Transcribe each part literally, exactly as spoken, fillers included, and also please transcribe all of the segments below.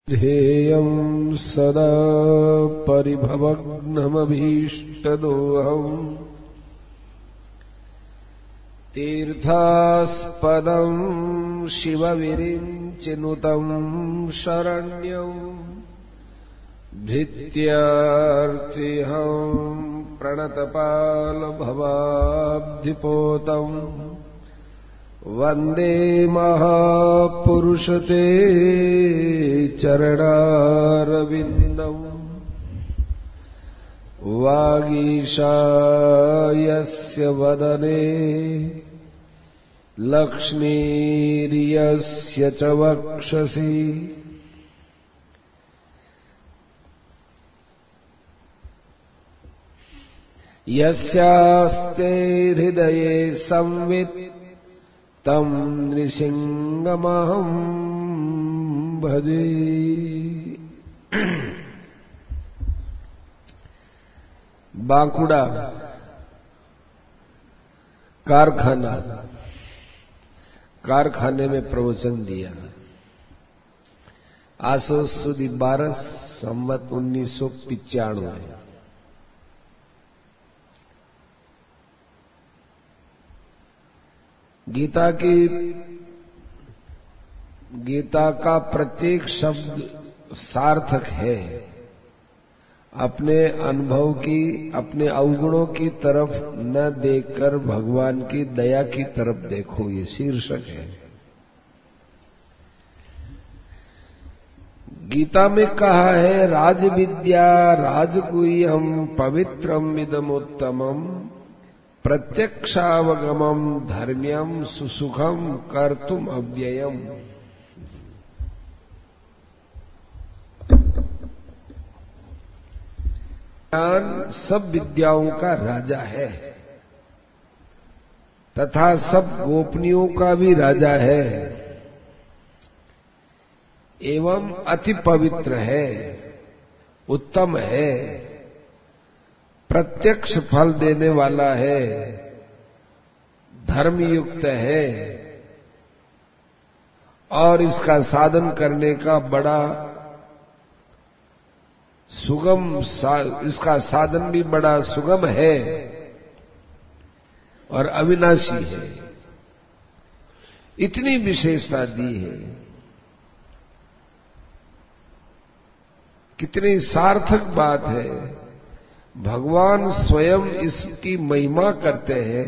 ध्येयं सदा परिभवग्नमभीष्टदोहम् तीर्थास्पदं शिवविरिञ्चिनुतं शरण्यं भित्त्यार्तिहं प्रणतपालभवाब्धिपोतम् वन्दे महापुरुषते चरणारविन्दम् वागीशायस्य वदने लक्ष्मीर्यस्य च वक्षसि यस्यास्ते हृदये संवित् तं नृसिंहमहं भजे। बांकुड़ा कारखाना कारखाने में प्रवचन दिया। आसो सुदी बारस संवत उन्नीस सौ पिचानवे। गीता की गीता का प्रत्येक शब्द सार्थक है। अपने अनुभव की, अपने अवगुणों की तरफ न देखकर भगवान की दया की तरफ देखो, ये शीर्षक है। गीता में कहा है, राजविद्या राजगुह्यम पवित्रम इदमुत्तमम प्रत्यक्षावगमम धर्म्यम सुसुखम कर्तुम अव्ययम। ज्ञान सब विद्याओं का राजा है तथा सब गोपनीयों का भी राजा है, एवं अति पवित्र है, उत्तम है, प्रत्यक्ष फल देने वाला है, धर्मयुक्त है और इसका साधन करने का बड़ा सुगम सा, इसका साधन भी बड़ा सुगम है और अविनाशी है। इतनी विशेषता दी है। कितनी सार्थक बात है। भगवान स्वयं इसकी महिमा करते हैं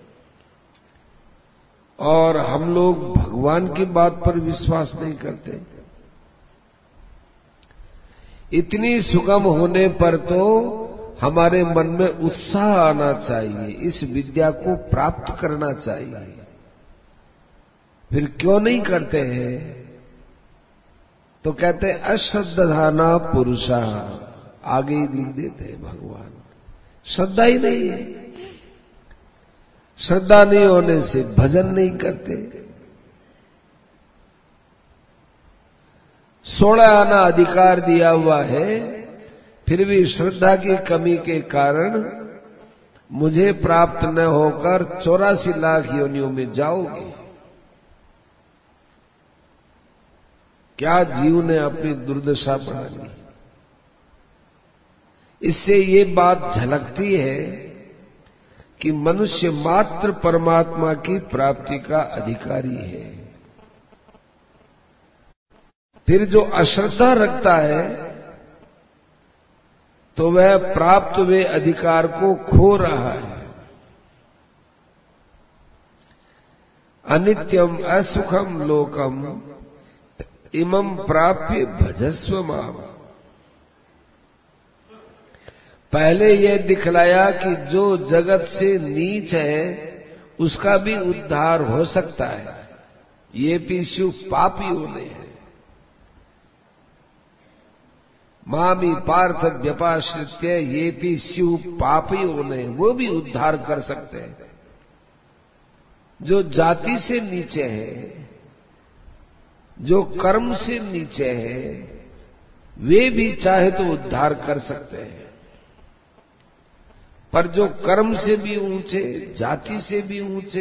और हम लोग भगवान की बात पर विश्वास नहीं करते। इतनी सुगम होने पर तो हमारे मन में उत्साह आना चाहिए, इस विद्या को प्राप्त करना चाहिए। फिर क्यों नहीं करते हैं? तो कहते हैं अश्रद्धाना पुरुषा, आगे ही लिख देते हैं भगवान। श्रद्धा ही नहीं है। श्रद्धा नहीं होने से भजन नहीं करते। सोलह आना अधिकार दिया हुआ है, फिर भी श्रद्धा की कमी के कारण मुझे प्राप्त न होकर चौरासी लाख योनियों में जाओगे। क्या जीव ने अपनी दुर्दशा बढ़ा ली। इससे ये बात झलकती है कि मनुष्य मात्र परमात्मा की प्राप्ति का अधिकारी है। फिर जो अश्रद्धा रखता है तो वह प्राप्त हुए अधिकार को खो रहा है। अनित्यम असुखम लोकम इमं प्राप्य भजस्व माम। पहले यह दिखलाया कि जो जगत से नीच है उसका भी उद्धार हो सकता है। ये भी शिव पापी होने हैं। मामी पार्थ व्यपाश्रित्य, ये भी शिव पापी होने, वो भी उद्धार कर सकते हैं। जो जाति से नीचे है, जो कर्म से नीचे है, वे भी चाहे तो उद्धार कर सकते हैं। पर जो कर्म से भी ऊंचे, जाति से भी ऊंचे,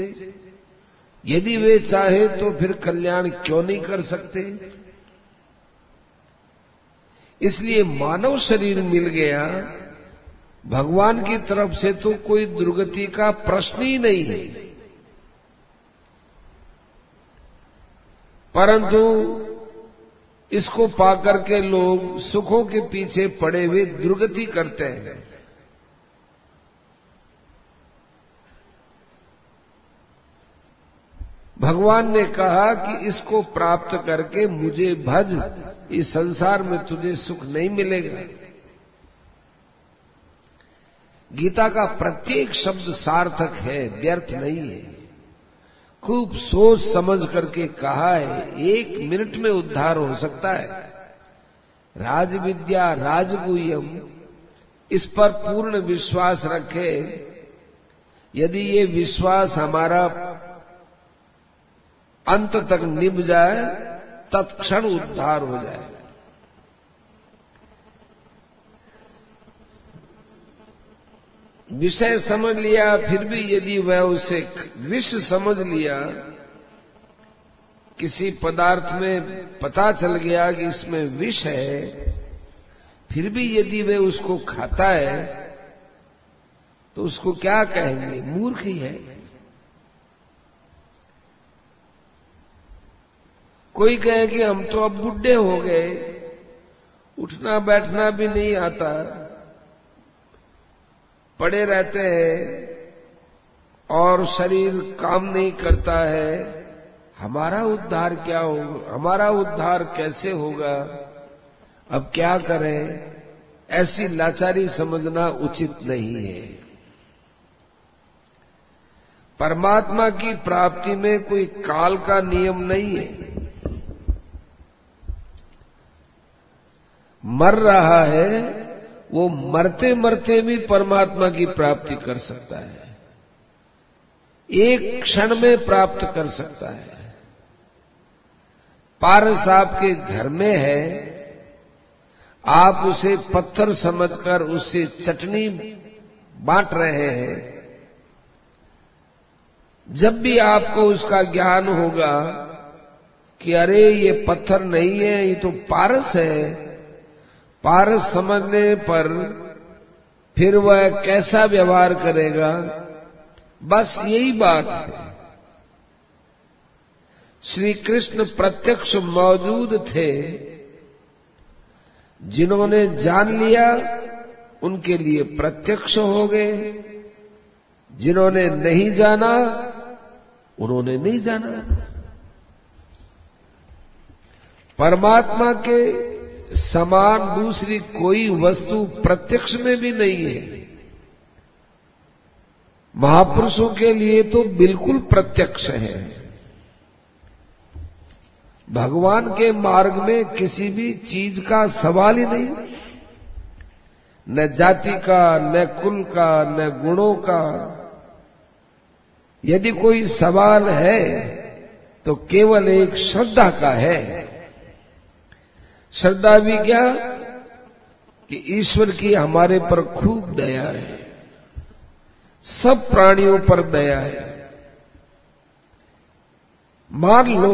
यदि वे चाहे तो फिर कल्याण क्यों नहीं कर सकते। इसलिए मानव शरीर मिल गया, भगवान की तरफ से तो कोई दुर्गति का प्रश्न ही नहीं है। परंतु इसको पाकर के लोग सुखों के पीछे पड़े हुए दुर्गति करते हैं। भगवान ने कहा कि इसको प्राप्त करके मुझे भज, इस संसार में तुझे सुख नहीं मिलेगा। गीता का प्रत्येक शब्द सार्थक है, व्यर्थ नहीं है। खूब सोच समझ करके कहा है, एक मिनट में उद्धार हो सकता है। राजविद्या राजगुह्यम, इस पर पूर्ण विश्वास रखे। यदि ये विश्वास हमारा अंत तक निभ जाए, तत्क्षण उद्धार हो जाए। विषय समझ लिया, फिर भी यदि वह उसे विष समझ लिया, किसी पदार्थ में पता चल गया कि इसमें विष है, फिर भी यदि वह उसको खाता है तो उसको क्या कहेंगे? मूर्ख ही है। कोई कहे कि हम तो अब बुढ़े हो गए, उठना बैठना भी नहीं आता, पड़े रहते हैं और शरीर काम नहीं करता है, हमारा उद्धार क्या होगा? हमारा उद्धार कैसे होगा? अब क्या करें? ऐसी लाचारी समझना उचित नहीं है। परमात्मा की प्राप्ति में कोई काल का नियम नहीं है। मर रहा है, वो मरते मरते भी परमात्मा की प्राप्ति कर सकता है, एक क्षण में प्राप्त कर सकता है। पारस आपके घर में है, आप उसे पत्थर समझकर उससे चटनी बांट रहे हैं। जब भी आपको उसका ज्ञान होगा कि अरे ये पत्थर नहीं है, ये तो पारस है, पारस समझने पर फिर वह कैसा व्यवहार करेगा? बस यही बात है। श्री कृष्ण प्रत्यक्ष मौजूद थे, जिन्होंने जान लिया उनके लिए प्रत्यक्ष हो गए, जिन्होंने नहीं जाना उन्होंने नहीं जाना। परमात्मा के समान दूसरी कोई वस्तु प्रत्यक्ष में भी नहीं है। महापुरुषों के लिए तो बिल्कुल प्रत्यक्ष है। भगवान के मार्ग में किसी भी चीज का सवाल ही नहीं, न जाति का, न कुल का, न गुणों का। यदि कोई सवाल है तो केवल एक श्रद्धा का है। श्रद्धा भी क्या कि ईश्वर की हमारे पर खूब दया है, सब प्राणियों पर दया है। मान लो,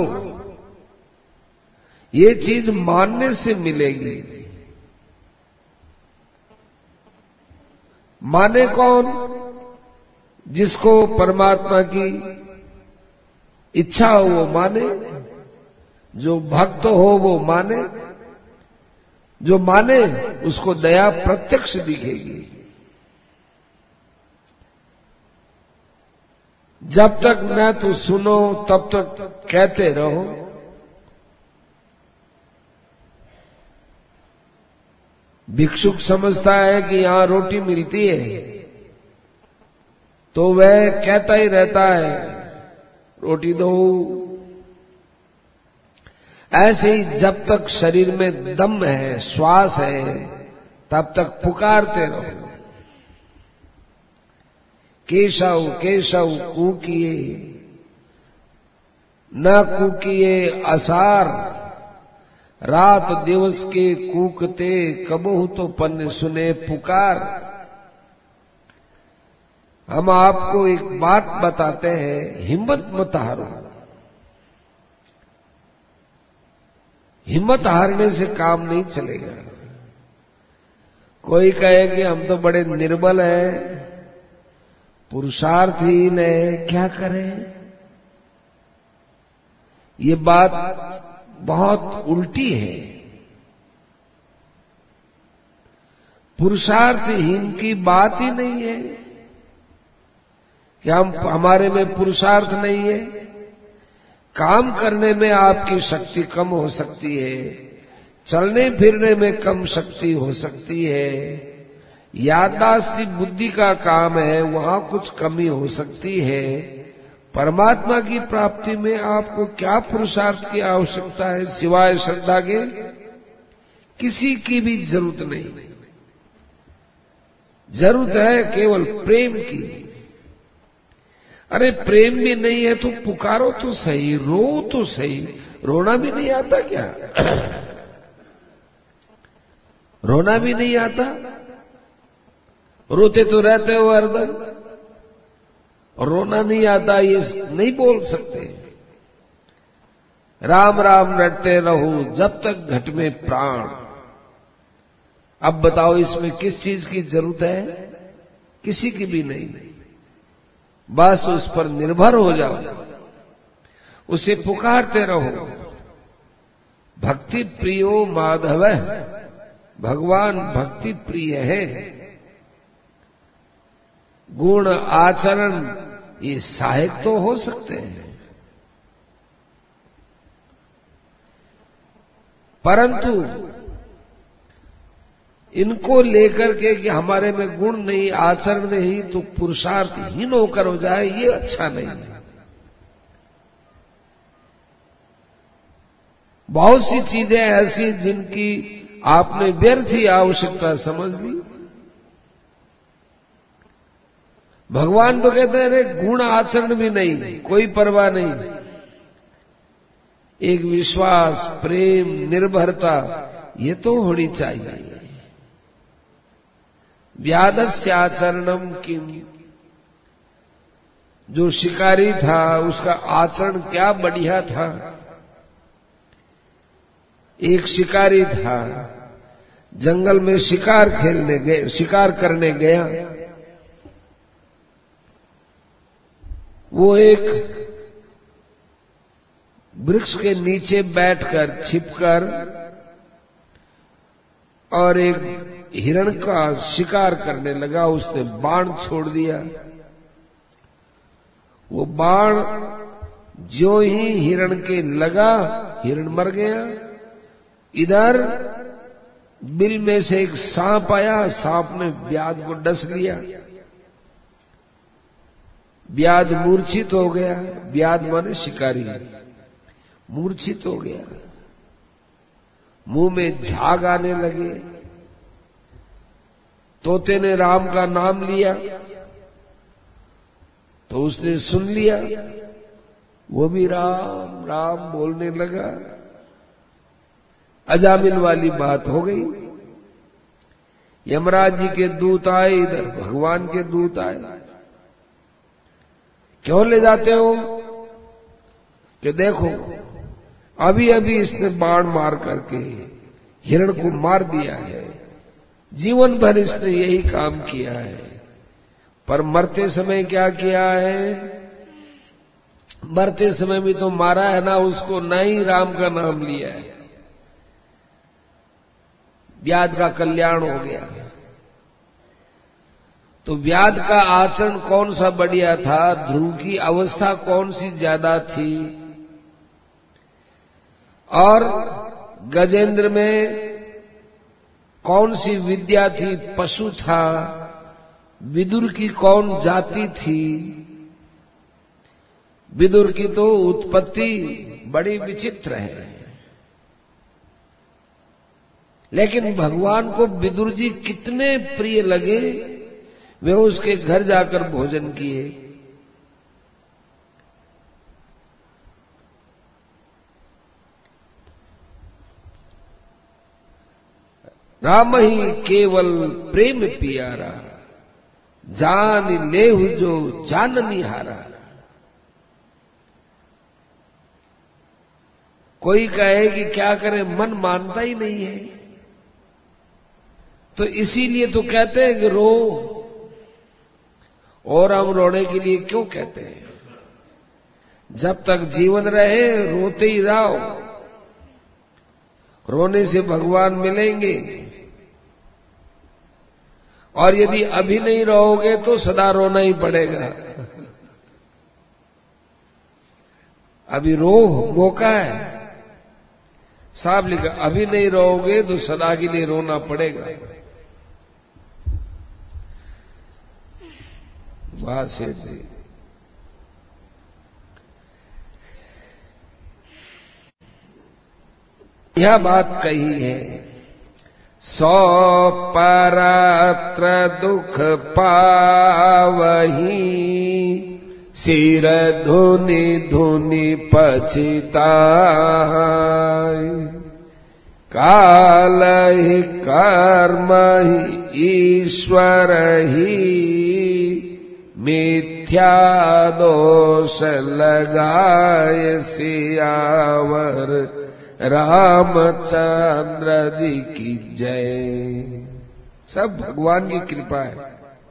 ये चीज मानने से मिलेगी। माने कौन? जिसको परमात्मा की इच्छा हो वो माने, जो भक्त हो वो माने, जो माने उसको दया प्रत्यक्ष दिखेगी। जब तक न तो सुनो तब तक कहते रहो। भिक्षुक समझता है कि यहां रोटी मिलती है तो वह कहता ही रहता है रोटी दो। ऐसे ही जब तक शरीर में दम है, श्वास है, तब तक पुकारते रहो, केशव केशव कूकिए, न कूकिए असार, रात दिवस के कूकते, कबहू तो पन्न सुने पुकार। हम आपको एक बात बताते हैं, हिम्मत मत हारो। हिम्मत हारने से काम नहीं चलेगा। कोई कहे कि हम तो बड़े निर्बल हैं, पुरुषार्थहीन है, क्या करें। ये बात बहुत उल्टी है। पुरुषार्थहीन की बात ही नहीं है कि हम हमारे में पुरुषार्थ नहीं है। काम करने में आपकी शक्ति कम हो सकती है, चलने फिरने में कम शक्ति हो सकती है, याददाश्त बुद्धि का काम है, वहां कुछ कमी हो सकती है। परमात्मा की प्राप्ति में आपको क्या पुरुषार्थ की आवश्यकता है सिवाय श्रद्धा के? किसी की भी जरूरत नहीं। जरूरत है केवल प्रेम की। अरे प्रेम भी नहीं है तो पुकारो तो सही, रो तो सही। रोना भी नहीं आता क्या? रोना भी नहीं आता? रोते तो रहते हो हरदम, रोना नहीं आता ये नहीं बोल सकते। राम राम रटते रहो जब तक घट में प्राण। अब बताओ इसमें किस चीज की जरूरत है? किसी की भी नहीं। बस उस पर निर्भर हो जाओ, उसे पुकारते रहो। भक्ति प्रियो माधव, भगवान भक्ति प्रिय है। गुण आचरण ये सहायक तो हो सकते हैं, परंतु इनको लेकर के कि हमारे में गुण नहीं, आचरण नहीं, तो पुरुषार्थहीन होकर हो जाए, ये अच्छा नहीं है। बहुत सी चीजें ऐसी जिनकी आपने व्यर्थ ही आवश्यकता समझ ली। भगवान तो कहते हैं अरे गुण आचरण भी नहीं, कोई परवाह नहीं। एक विश्वास, प्रेम, निर्भरता ये तो होनी चाहिए। व्याधस्याचरणम किम, जो शिकारी था उसका आचरण क्या बढ़िया था। एक शिकारी था, जंगल में शिकार खेलने गए, शिकार करने गया। वो एक वृक्ष के नीचे बैठकर छिपकर और एक हिरण का शिकार करने लगा। उसने बाण छोड़ दिया। वो बाण जो ही हिरण के लगा, हिरण मर गया। इधर बिल में से एक सांप आया, सांप ने व्याध को डस लिया। व्याध मूर्छित हो गया। व्याध माने शिकारी, मूर्छित हो गया। मुंह में झाग आने लगे। तोते ने राम का नाम लिया तो उसने सुन लिया, वो भी राम राम बोलने लगा। अजामिल वाली बात हो गई। यमराज जी के दूत आए, इधर भगवान के दूत आए। क्यों ले जाते हो? कि देखो अभी अभी इसने बाण मार करके हिरण को मार दिया है। जीवन भर इसने यही काम किया है, पर मरते समय क्या किया है? मरते समय भी तो मारा है ना उसको, ना ही राम का नाम लिया है। व्याध का कल्याण हो गया। तो व्याध का आचरण कौन सा बढ़िया था? ध्रुव की अवस्था कौन सी ज्यादा थी? और गजेंद्र में कौन सी विद्या थी? पशु था। विदुर की कौन जाति थी? विदुर की तो उत्पत्ति बड़ी विचित्र है, लेकिन भगवान को विदुर जी कितने प्रिय लगे, वे उसके घर जाकर भोजन किए। राम ही केवल प्रेम पियारा, जान लेहु जो जाननी हारा। कोई कहे कि क्या करें, मन मानता ही नहीं है। तो इसीलिए तो कहते हैं कि रो, और हम रोने के लिए क्यों कहते हैं? जब तक जीवन रहे रोते ही रहो। रोने से भगवान मिलेंगे, और यदि अभी नहीं रहोगे तो सदा रोना ही पड़ेगा। अभी रो, मौका है। साहब लिखा, अभी नहीं रहोगे तो सदा के लिए रोना पड़ेगा। वाह सेठ जी। यह बात कही है, सौ परात्र दुख पावही, सिर धुनि धुनि पछिताई, काल ही कर्म ही ईश्वर ही, मिथ्या दोष लगाए सियावर रामचंद्र जी की जय। सब भगवान की कृपा है।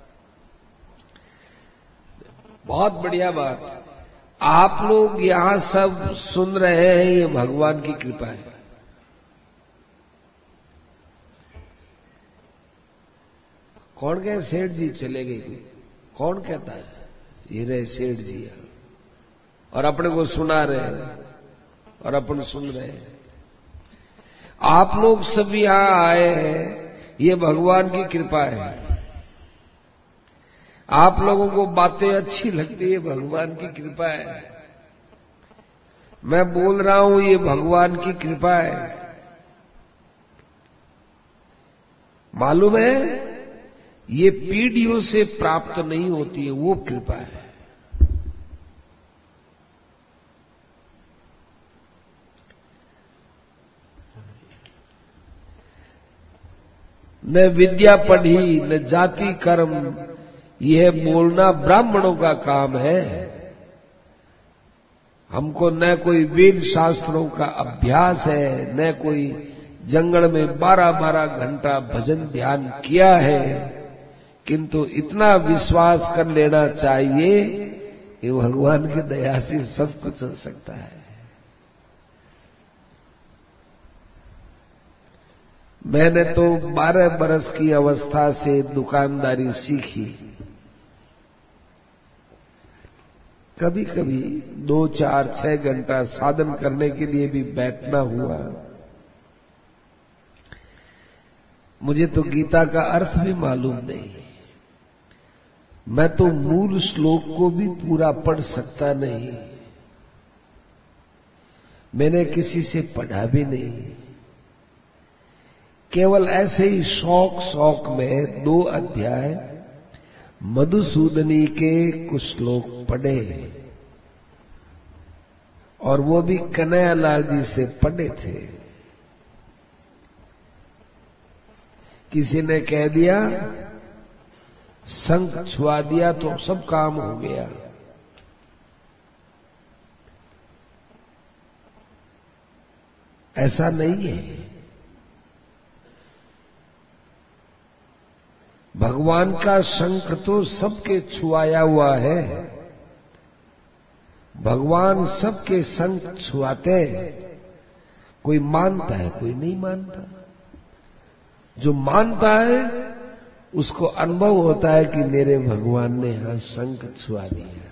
बहुत बढ़िया बात। आप लोग यहां सब सुन रहे हैं, ये भगवान की कृपा है। कौन कहे सेठ जी चले गए? कौन कहता है? ये रहे सेठ जी, और अपने को सुना रहे हैं और अपन सुन रहे हैं। आप लोग सब यहां आए हैं, ये भगवान की कृपा है। आप लोगों को बातें अच्छी लगती है, भगवान की कृपा है। मैं बोल रहा हूं, ये भगवान की कृपा है। मालूम है, ये पीढ़ियों से प्राप्त नहीं होती है, वो कृपा है। न विद्या पढ़ी न जाति कर्म, यह बोलना ब्राह्मणों का काम है। हमको न कोई वेद शास्त्रों का अभ्यास है, न कोई जंगल में बारह बारह घंटा भजन ध्यान किया है, किंतु इतना विश्वास कर लेना चाहिए कि भगवान की दया से सब कुछ हो सकता है। मैंने तो बारह बरस की अवस्था से दुकानदारी सीखी। कभी कभी दो चार छह घंटा साधन करने के लिए भी बैठना हुआ। मुझे तो गीता का अर्थ भी मालूम नहीं, मैं तो मूल श्लोक को भी पूरा पढ़ सकता नहीं, मैंने किसी से पढ़ा भी नहीं। केवल ऐसे ही शौक शौक में दो अध्याय मधुसूदनी के कुछ श्लोक पढ़े, और वो भी कन्हैयालाल जी से पढ़े थे। किसी ने कह दिया, शंख छुआ दिया तो सब काम हो गया। ऐसा नहीं है। भगवान का शंख तो सबके छुआया हुआ है। भगवान सबके शंख छुआते हैं। कोई मानता है, कोई नहीं मानता। जो मानता है उसको अनुभव होता है कि मेरे भगवान ने यहां शंख छुआ दिया।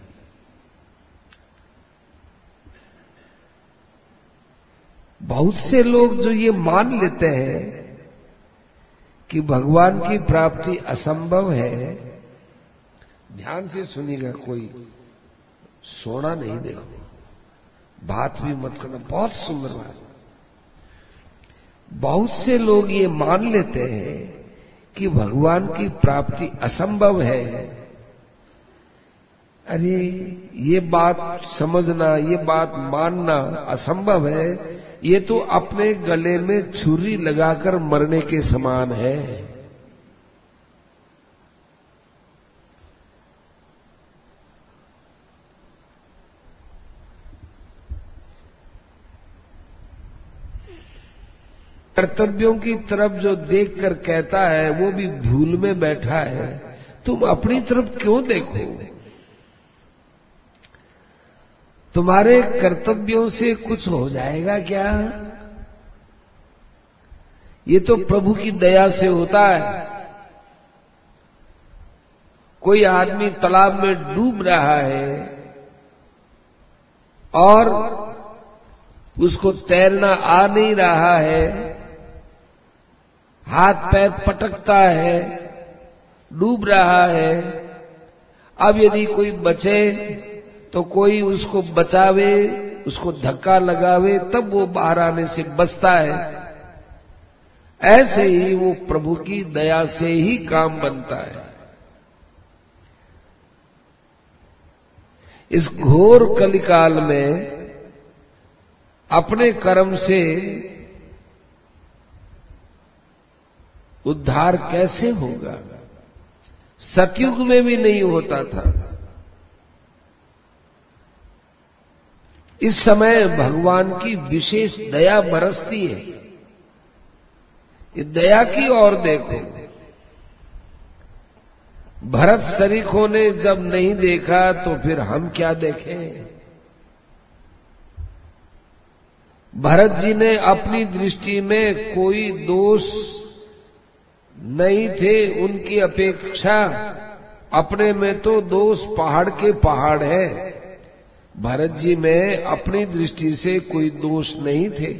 बहुत से लोग जो ये मान लेते हैं कि भगवान की प्राप्ति असंभव है, ध्यान से सुनिएगा, कोई सोना नहीं देखो, बात भी मत करना, बहुत सुंदर बात। बहुत से लोग ये मान लेते हैं कि भगवान की प्राप्ति असंभव है। अरे ये बात समझना, ये बात मानना असंभव है, ये तो अपने गले में छुरी लगाकर मरने के समान है। कर्तव्यों की तरफ जो देखकर कहता है वो भी भूल में बैठा है, तुम अपनी तरफ क्यों देखो? तुम्हारे कर्तव्यों से कुछ हो जाएगा क्या? ये तो प्रभु की दया से होता है। कोई आदमी तालाब में डूब रहा है और उसको तैरना आ नहीं रहा है, हाथ पैर पटकता है, डूब रहा है। अब यदि कोई बचे तो कोई उसको बचावे, उसको धक्का लगावे, तब वो बाहर आने से बचता है। ऐसे ही वो प्रभु की दया से ही काम बनता है। इस घोर कलिकाल में अपने कर्म से उद्धार कैसे होगा? सतयुग में भी नहीं होता था। इस समय भगवान की विशेष दया बरसती है। ये दया की ओर देखो। भरत सरीखों ने जब नहीं देखा तो फिर हम क्या देखें? भरत जी ने अपनी दृष्टि में कोई दोष नहीं थे, उनकी अपेक्षा अपने में तो दोष पहाड़ के पहाड़ है। भरत जी में अपनी दृष्टि से कोई दोष नहीं थे।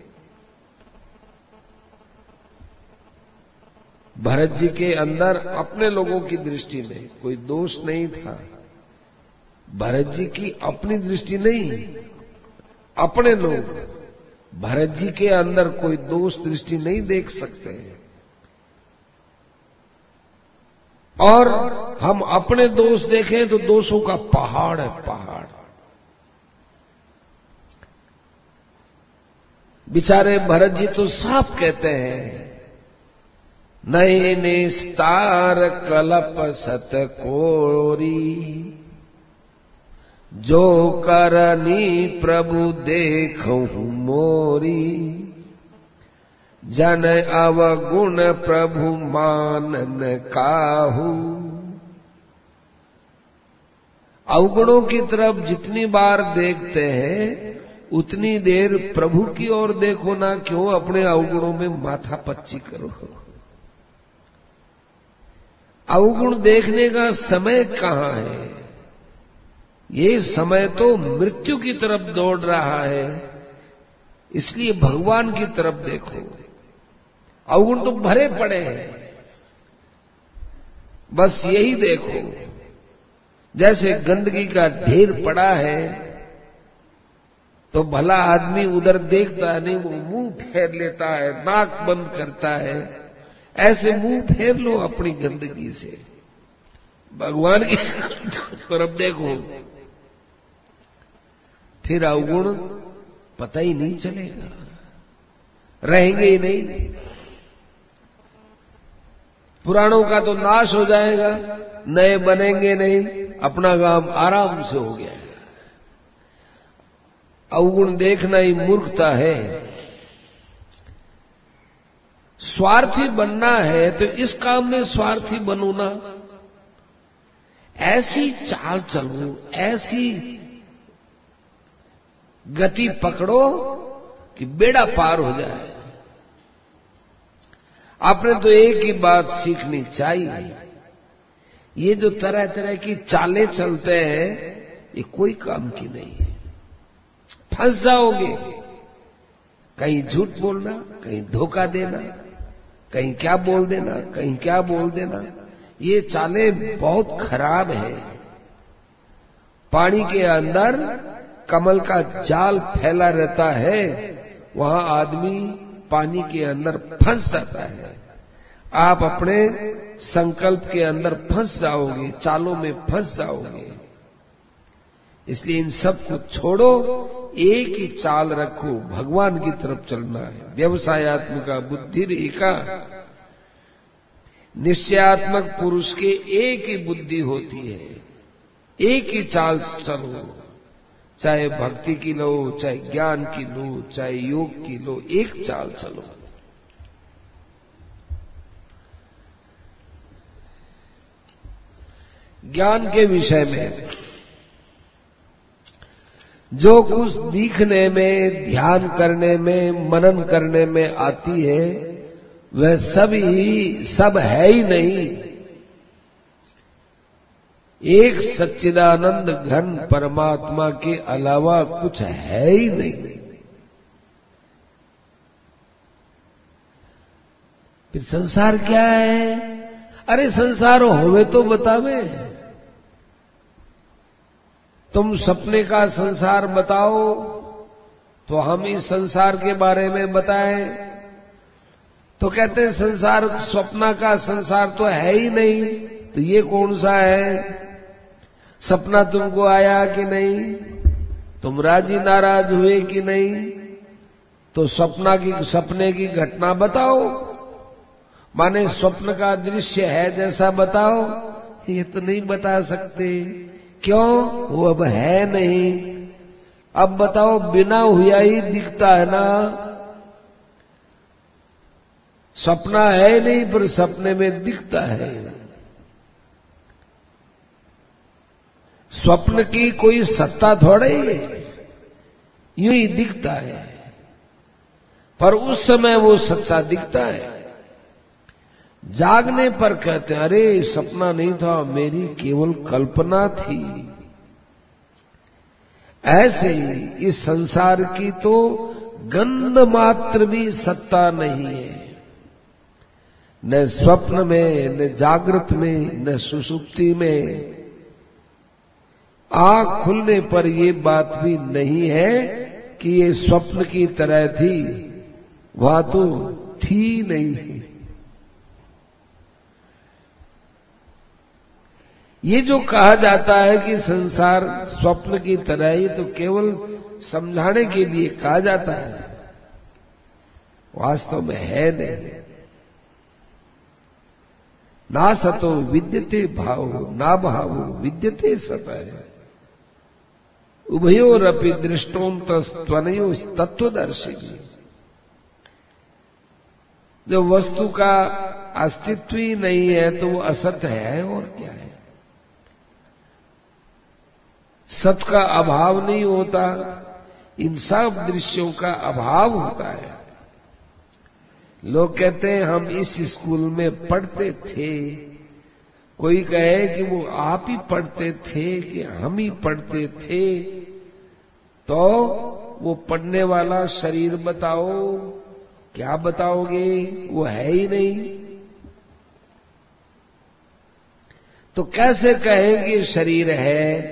भरत जी के अंदर अपने लोगों की दृष्टि में कोई दोष नहीं था। भरत जी की अपनी दृष्टि नहीं, अपने लोग भरत जी के अंदर कोई दोष दृष्टि नहीं देख सकते। और हम अपने दोष देखें तो दोषों का पहाड़ है, पहाड़। बेचारे भरत जी तो साफ कहते हैं, नहीं निस्तार कलप सत कोरी, जो करनी प्रभु देखहु मोरी, जन अवगुण प्रभु मानन काहू। अवगुणों की तरफ जितनी बार देखते हैं उतनी देर प्रभु की ओर देखो ना, क्यों अपने अवगुणों में माथा पच्ची करो? अवगुण देखने का समय कहां है? ये समय तो मृत्यु की तरफ दौड़ रहा है। इसलिए भगवान की तरफ देखो। अवगुण तो भरे पड़े हैं, बस यही देखो। जैसे गंदगी का ढेर पड़ा है तो भला आदमी उधर देखता नहीं, वो मुंह फेर लेता है, नाक बंद करता है। ऐसे मुंह फेर लो अपनी गंदगी से, भगवान की तरफ देखो, फिर अवगुण पता ही नहीं चलेगा, रहेंगे ही नहीं। पुराणों का तो नाश हो जाएगा, नए बनेंगे नहीं, अपना काम आराम से हो गया। अवगुण देखना ही मूर्खता है। स्वार्थी बनना है तो इस काम में स्वार्थी बनो ना। ऐसी चाल चलो, ऐसी गति पकड़ो कि बेड़ा पार हो जाए। आपने तो एक ही बात सीखनी चाहिए, ये जो तरह तरह की चालें चलते हैं ये कोई काम की नहीं है। फंस जाओगे, कहीं झूठ बोलना, कहीं धोखा देना, कहीं क्या बोल देना, कहीं क्या बोल देना। ये चालें बहुत खराब है। पानी के अंदर कमल का जाल फैला रहता है, वहां आदमी पानी के अंदर फंस जाता है। आप अपने संकल्प के अंदर फंस जाओगे, चालों में फंस जाओगे। इसलिए इन सब को छोड़ो, एक ही चाल रखो, भगवान की तरफ चलना है। व्यवसायत्मक बुद्धि रेखा, निश्चयात्मक पुरुष के एक ही बुद्धि होती है, एक ही चाल चलो। चाहे भक्ति की लो, चाहे ज्ञान की लो, चाहे योग की लो, एक चाल चलो। ज्ञान के विषय में जो कुछ दिखने में, ध्यान करने में, मनन करने में आती है, वह सब ही सब है ही नहीं। एक सच्चिदानंद घन परमात्मा के अलावा कुछ है ही नहीं। फिर संसार क्या है? अरे संसार होवे तो बतावे। तुम सपने का संसार बताओ तो हम इस संसार के बारे में बताएं, तो कहते हैं संसार स्वप्न का संसार तो है ही नहीं, तो ये कौन सा है? सपना तुमको आया कि नहीं? तुम राजी नाराज हुए कि नहीं? तो सपना की सपने की घटना बताओ, माने स्वप्न का दृश्य है जैसा बताओ। ये तो नहीं बता सकते। क्यों? वो अब है नहीं। अब बताओ, बिना हुआ ही दिखता है ना। सपना है नहीं पर सपने में दिखता है। स्वप्न की कोई सत्ता थोड़ा ही है, यूं ही दिखता है, पर उस समय वो सच्चा दिखता है। जागने पर कहते हैं अरे सपना नहीं था, मेरी केवल कल्पना थी। ऐसे ही इस संसार की तो गंध मात्र भी सत्ता नहीं है, न स्वप्न में, न जागृत में, न सुषुप्ति में। आंख खुलने पर ये बात भी नहीं है कि ये स्वप्न की तरह थी, वह तो थी नहीं। ये जो कहा जाता है कि संसार स्वप्न की तरह, ही तो केवल समझाने के लिए कहा जाता है, वास्तव में है नहीं। ना सतो विद्यते भावो, ना भावो विद्यते सतः, उभयोरपि दृष्टोन्तस्त्वनयो तत्वदर्शिनी। जो वस्तु का अस्तित्व ही नहीं है तो वो असत है और क्या है। सत का अभाव नहीं होता, इन सब दृश्यों का अभाव होता है। लोग कहते हैं हम इस स्कूल में पढ़ते थे, कोई कहे कि वो आप ही पढ़ते थे कि हम ही पढ़ते थे, तो वो पढ़ने वाला शरीर बताओ, क्या बताओगे? वो है ही नहीं। तो कैसे कहेंगे शरीर है?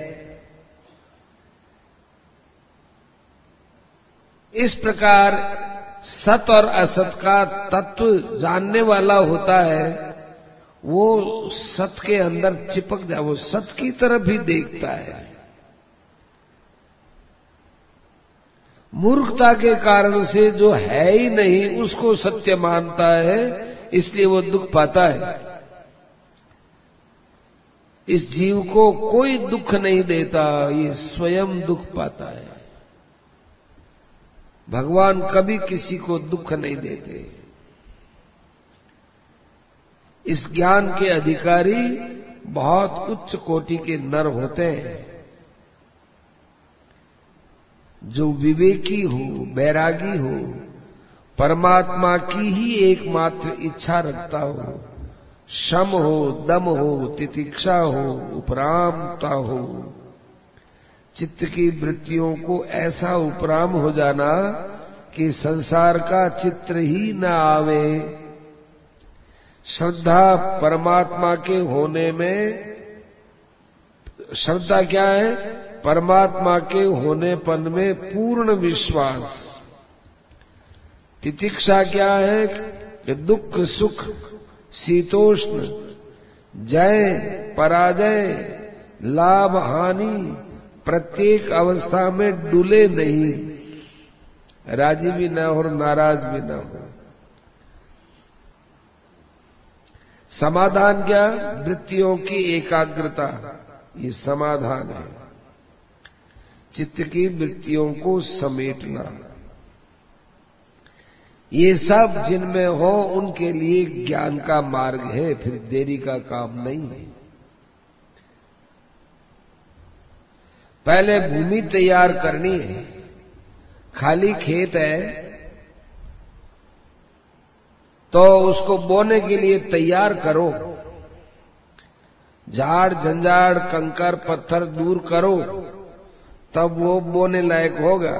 इस प्रकार सत और असत का तत्व जानने वाला होता है, वो सत के अंदर चिपक जाए, वो सत की तरफ ही देखता है। मूर्खता के कारण से जो है ही नहीं उसको सत्य मानता है, इसलिए वो दुख पाता है। इस जीव को कोई दुख नहीं देता, ये स्वयं दुख पाता है। भगवान कभी किसी को दुख नहीं देते। इस ज्ञान के अधिकारी बहुत उच्च कोटि के नर होते हैं, जो विवेकी हो, बैरागी हो, परमात्मा की ही एकमात्र इच्छा रखता हो, शम हो, दम हो, तितिक्षा हो, उपरामता हो। चित्त की वृत्तियों को ऐसा उपराम हो जाना कि संसार का चित्र ही न आवे। श्रद्धा परमात्मा के होने में, श्रद्धा क्या है? परमात्मा के होनेपन में पूर्ण विश्वास। तितिक्षा क्या है? कि दुख सुख, शीतोष्ण, जय पराजय, लाभ हानि, प्रत्येक अवस्था में डुले नहीं, राजी भी न हो और नाराज भी न हो। समाधान क्या? वृत्तियों की एकाग्रता, ये समाधान है। चित्त की वृत्तियों को समेटना, ये सब जिनमें हो उनके लिए ज्ञान का मार्ग है, फिर देरी का काम नहीं है। पहले भूमि तैयार करनी है। खाली खेत है तो उसको बोने के लिए तैयार करो। झाड़ झंझाड़ कंकर पत्थर दूर करो, तब वो बोने लायक होगा।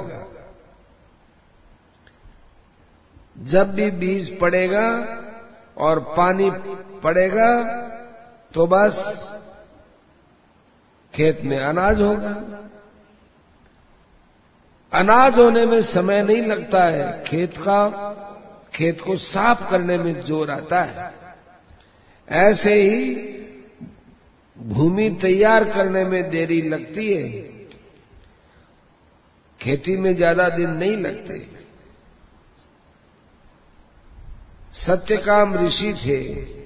जब भी बीज पड़ेगा और पानी पड़ेगा तो बस खेत में अनाज होगा। अनाज होने में समय नहीं लगता है, खेत का खेत को साफ करने में जोर आता है। ऐसे ही भूमि तैयार करने में देरी लगती है, खेती में ज्यादा दिन नहीं लगते। सत्यकाम ऋषि थे,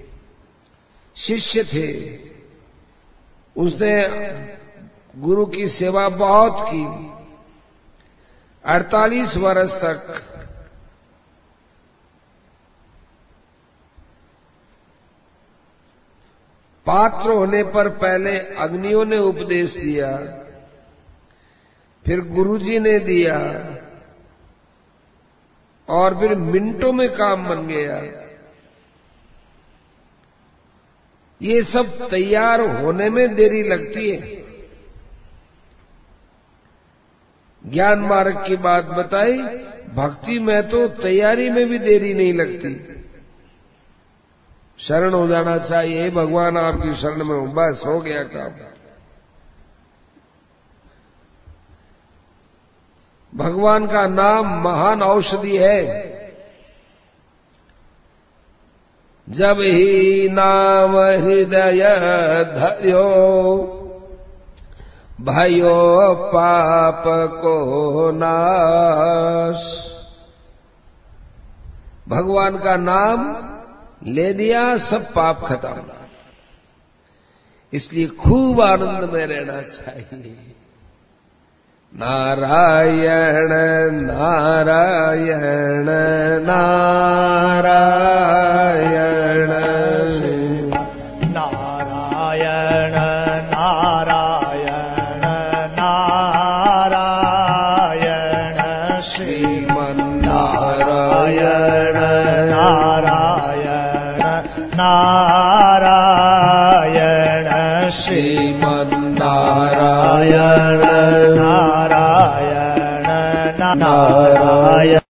शिष्य थे, उसने गुरु की सेवा बहुत की। अड़तालीस वर्ष तक पात्र होने पर पहले अग्नियों ने उपदेश दिया, फिर गुरुजी ने दिया और फिर मिनटों में काम बन गया। ये सब तैयार होने में देरी लगती है। ज्ञान मार्ग की बात बताई, भक्ति में तो तैयारी में भी देरी नहीं लगती। शरण हो जाना चाहिए, हे भगवान आपकी शरण में हूं, बस हो गया काम। भगवान का नाम महान औषधि है। जब ही नाम हृदय धर्यो, भयो पाप को नाश। भगवान का नाम ले दिया, सब पाप खत्म। इसलिए खूब आनंद में रहना चाहिए। नारायण नारायण नारायण नारायण नारायण नारायण श्रीमन् नारायण नारायण नारायण श्रीमन् नारायण नारायण नारायण